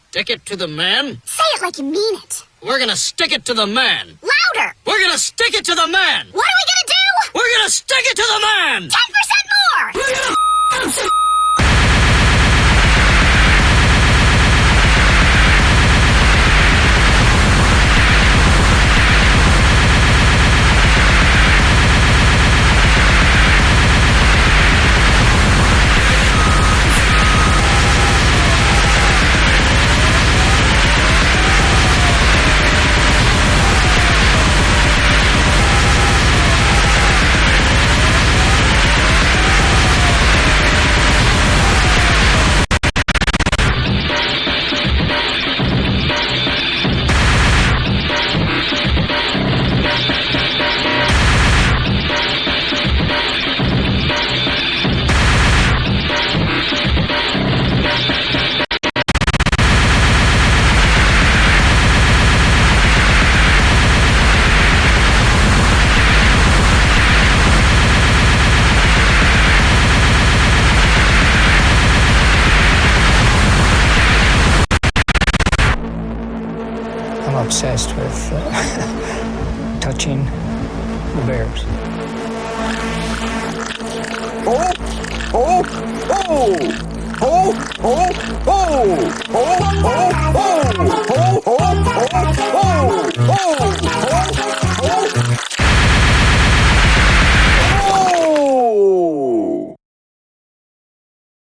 stick it to the man? Say it like you mean it. We're gonna stick it to the man. Louder! We're gonna stick it to the man. What are we gonna do? We're gonna stick it to the man. 10% more! We're gonna I'm obsessed with touching the bears. Oh, oh, oh, oh, oh, oh, oh, oh, oh.